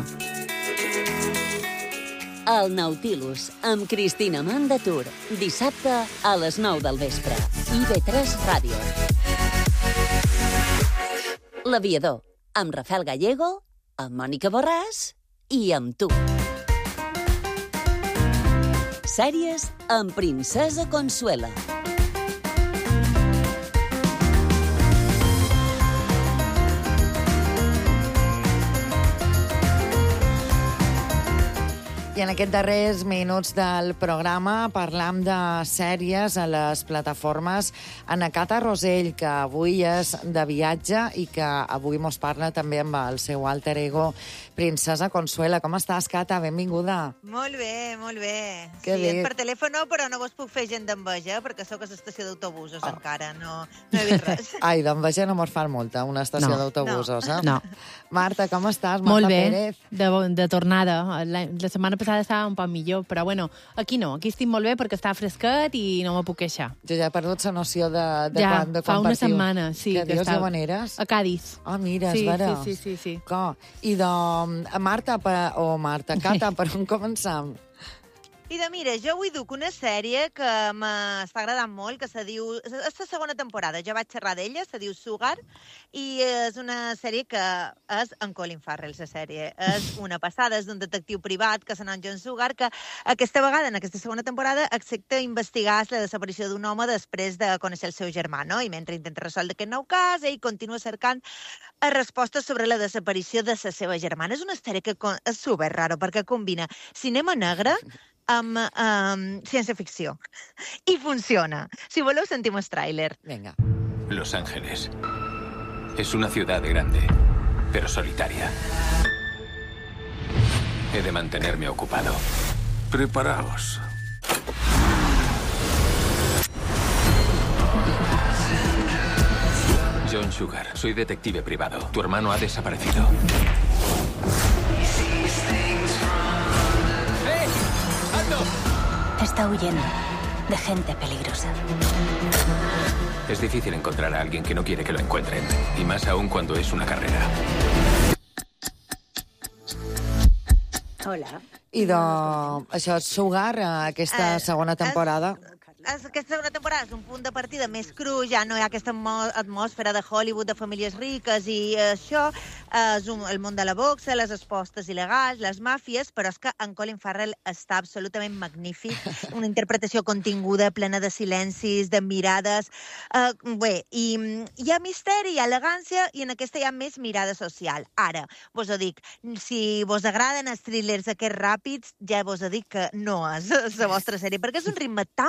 El Nautilus, amb Cristina Mandatur. Dissabte a les 9 del vespre. IB3 Ràdio. L'Aviador, amb Rafael Gallego, amb Mònica Borràs i amb tu. Sèries amb Princesa Consuela. I en aquests darrers minuts del programa parlam de sèries a les plataformes. Ana Cata Rosell, que avui és de viatge i que avui mos parla també amb el seu alter ego, Princesa Consuela. Com estàs, Cata? Benvinguda. Molt bé, molt bé. Que bé. És per telèfon, però no vos puc fer gent d'enveja, perquè sóc a l'estació d'autobusos encara, no he vist res. Ai, d'enveja no mos fan molta, una estació d'autobusos, eh? No. Marta, com estàs? Molt Marta bé, Pérez. de tornada. La setmana passada estava un poc millor, però bueno, aquí no, aquí estic molt bé perquè està fresquet i no me puc queixar. Jo ja he perdut la noció de ja, quan partiu. fa una setmana, sí. Què dius, on eres? A Cádiz. Ah, mira, sí, és vera. Sí. I de Marta, Cata, per on començam? I mira, jo avui duc una sèrie que m'està agradant molt, que se diu... És la segona temporada, ja vaig xerrar d'ella, se diu Sugar, i és una sèrie que és en Colin Farrell, la sèrie. És una passada, és d'un detectiu privat, que se n'en John Sugar, que aquesta vegada, en aquesta segona temporada, accepta investigar la desaparició d'un home després de conèixer el seu germà, no? I mentre intenta resoldre aquest nou cas, ell continua cercant respostes sobre la desaparició de la seva germana. És una sèrie que és super raro, perquè combina cinema negre amb ciència-ficció. I funciona. Si voleu, sentim el tràiler. Venga. Los Ángeles. Es una ciudad grande, pero solitaria. He de mantenerme ocupado. Preparaos. John Sugar, soy detective privado. Tu hermano ha desaparecido. Está huyendo de gente peligrosa. Es difícil encontrar a alguien que no quiere que lo encuentren, y más aún cuando es una carrera. Hola. I això és Sugar, aquesta segona temporada. Aquesta segona temporada és un punt de partida més cru, ja no hi ha aquesta atmosfera de Hollywood, de famílies riques i això, és el món de la boxa, les apostes il·legals, les màfies, però és que en Colin Farrell està absolutament magnífic, una interpretació continguda, plena de silencis, de mirades, bé, i hi ha misteri, hi ha elegància, i en aquesta hi ha més mirada social. Ara, vos ho dic, si vos agraden els thrillers aquests ràpids, ja vos ho dic que no és la vostra sèrie, perquè és un ritme tan pausat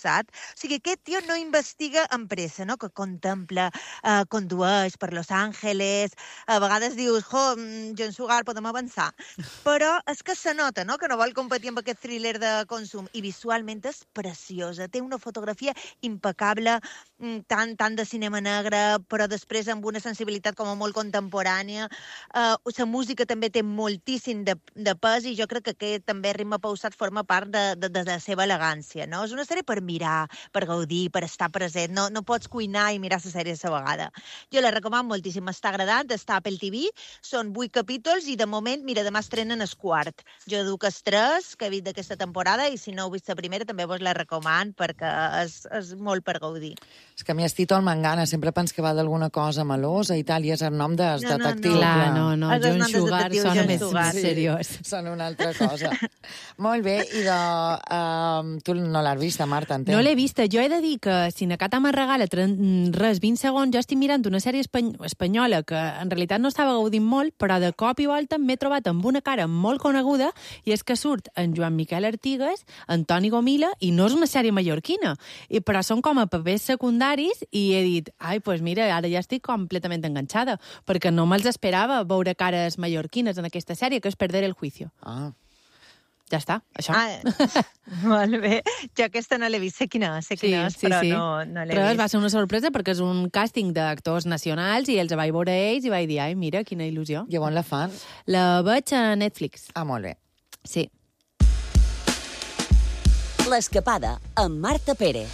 saps? O sigui, aquest tio no investiga amb pressa, no? Que contempla, condueix per Los Angeles, a vegades dius, John Sugar, podem avançar. Però és que se nota, no?, que no vol competir amb aquest thriller de consum. I visualment és preciosa. Té una fotografia impecable, tant de cinema negre, però després amb una sensibilitat com a molt contemporània. La música també té moltíssim de pes i jo crec que aquest també ritme pausat forma part de la seva elegància, no? És una sèrie per mirar, per gaudir, per estar present. No pots cuinar i mirar la sèrie a la vegada. Jo la recomano moltíssim. M'està agradant, està a Apple TV, són 8 capítols i de moment, mira, demà estrenen el quart. Jo duc els 3 que he vist d'aquesta temporada i si no heu vist la primera també vos la recomano perquè és molt per gaudir. És que a mi el títol m'engana, sempre pens que va d'alguna cosa melosa i tal, i és el nom del detectiu. Clar, no, John Sugar sona més seriós. Són una altra cosa. Molt bé, i tu no l'has vista, Marta, entenc? No l'he vista. Jo he de dir que si Nakata me regala 20 segons, jo estic mirant una sèrie espanyola que en realitat no estava gaudint molt, però de cop i volta m'he trobat amb una cara molt coneguda, i és que surt en Joan Miquel Artigas, en Toni Gomila, i no és una sèrie mallorquina, però són com a papers secundaris, i he dit, pues mira, ara ja estic completament enganxada, perquè no me'ls esperava veure cares mallorquines en aquesta sèrie, que és Perder el juicio. Ja està, això. Molt bé. Jo aquesta no l'he vist, sé quina és, però no l'he vist. Però va ser una sorpresa perquè és un càsting d'actors nacionals i els vaig veure ells i vaig dir, mira, quina il·lusió. I on la fan? La veig a Netflix. Molt bé. Sí. L'Escapada, amb Marta Pérez.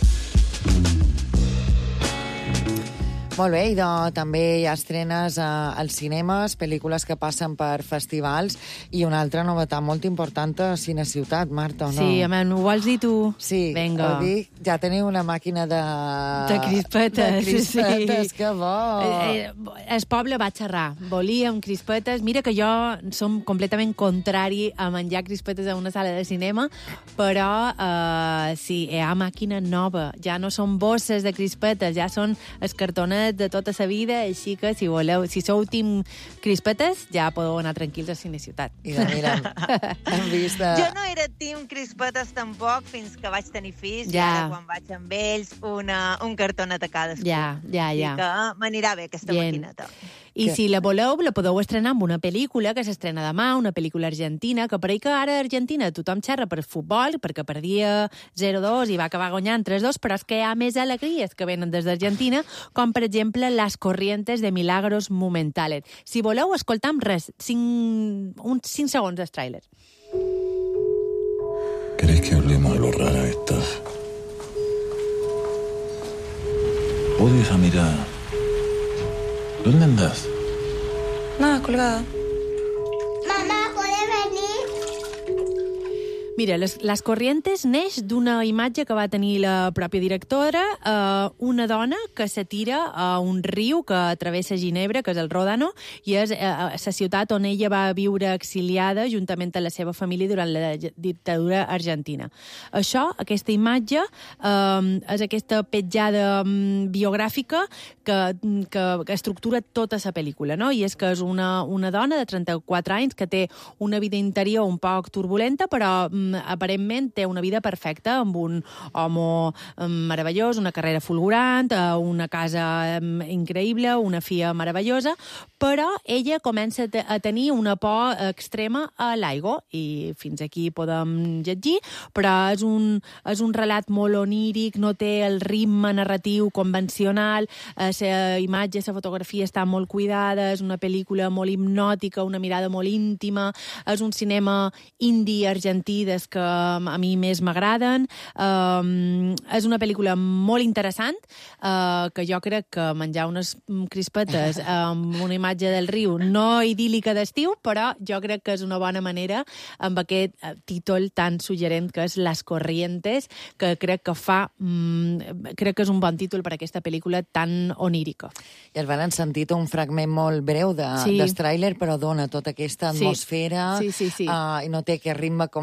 Molt bé, i també hi ha estrenes als cinemes, pel·lícules que passen per festivals, i una altra novetat molt important a Cineciutat, Marta, o no? Sí, ho vols dir tu? Sí, venga. Ho dic, ja teniu una màquina de crispetes. De crispetes, sí. Que bo! El poble va xerrar, volíem crispetes. Mira que jo som completament contrari a menjar crispetes a una sala de cinema, però sí, hi ha màquina nova, ja no són bosses de crispetes, ja són els cartonets de tota sa vida, així que si voleu, si sou team crispetes, ja podeu anar tranquils a Cineciutat. I mira, hem vist... Jo no era team crispetes tampoc fins que vaig tenir fills, i ara quan vaig amb ells un cartonet a cadascú. Ja. I que m'anirà bé aquesta maquineta. I si la voleu, la podeu estrenar amb una pel·lícula que s'estrena demà, una pel·lícula argentina, que pareix que ara a Argentina tothom xerra per futbol, perquè perdia 0-2 i va acabar guanyant 3-2, però és que hi ha més alegries que venen des d'Argentina, com per exemple Las Corrientes de Milagros Momentales. Si voleu, escoltam res, 5 segons del tràiler. ¿Querés que hablemos de lo rara que estás? Odio esa mirada. ¿Dónde andás? Nada, colgada. Mamá, ¿puedes venir? Mira, Les Corrientes neix d'una imatge que va tenir la pròpia directora, una dona que se tira a un riu que travessa Ginebra, que és el Ródano, i és la ciutat on ella va viure exiliada juntament amb la seva família durant la dictadura argentina. Això, aquesta imatge, és aquesta petjada biogràfica que estructura tota la pel·lícula, no? I és que és una dona de 34 anys que té una vida interior un poc turbulenta, però aparentment té una vida perfecta, amb un home meravellós, una carrera fulgurant, una casa increïble, una filla meravellosa, però ella comença a tenir una por extrema a l'aigua, i fins aquí podem llegir, però és un relat molt oníric, no té el ritme narratiu convencional, la imatge, la fotografia està molt cuidada, és una pel·lícula molt hipnòtica, una mirada molt íntima, és un cinema indie argentí que a mi més m'agraden. És una pel·lícula molt interessant, que jo crec que menjar unes crispetes amb una imatge del riu no idíl·lica d'estiu, però jo crec que és una bona manera amb aquest títol tan suggerent que és Las Corrientes, que crec que és un bon títol per a aquesta pel·lícula tan onírica. I el van sentit un fragment molt breu del tràiler, però dona tota aquesta atmosfera i no té aquest ritme convencional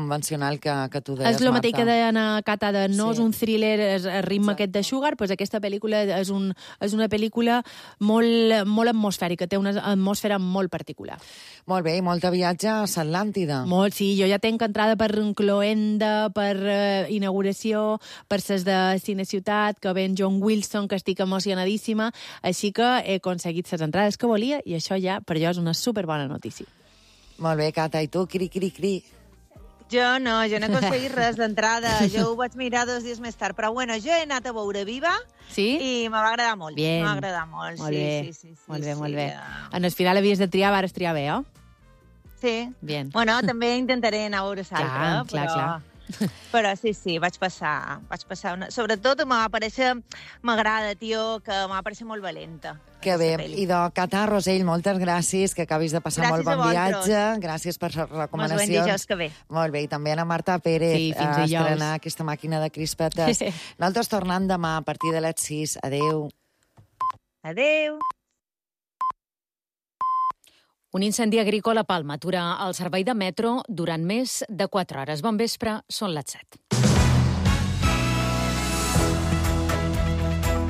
emocional que tu deies, És el mateix Marta. que deia Ana Cata, no és un thriller, és el ritme aquest de Sugar, doncs aquesta pel·lícula és una pel·lícula molt atmosfèrica, té una atmosfera molt particular. Molt bé, i molta viatge a l'Atlàntida. Molt, sí, jo ja tenc entrada per Cloenda, per inauguració, per ses de Cine Ciutat, que ve en John Wilson, que estic emocionadíssima, així que he aconseguit les entrades que volia i això ja per jo és una superbona notícia. Molt bé, Cata, i tu, cri. Jo no he aconseguit res d'entrada. Jo ho vaig mirar 2 dies més tard. Però bueno, jo he anat a veure Viva i me va agradar molt. Bien. M'va agradar molt. Molt bé. Sí. Molt bé. En el final havies de triar, vares triar bé, oi? Sí. Bien. Bueno, també intentaré anar a veure l'altre. Clar. Però sí, vaig passar Sobretot m'agrada, tio, que m'ha parecer molt valenta. Que bé. I de Cata, Rosell, moltes gràcies, que acabis de passar molt bon viatge. Gràcies per les recomanacions. Ens veiem dijous que ve. Molt bé, i també a Marta Pérez a estrenar aquesta màquina de crispetes. Nosaltres tornant demà a partir de les 6. Adéu. Adéu. Un incendi agrícola a Palma atura el servei de metro durant més de 4 hores. Bon vespre, són les 7.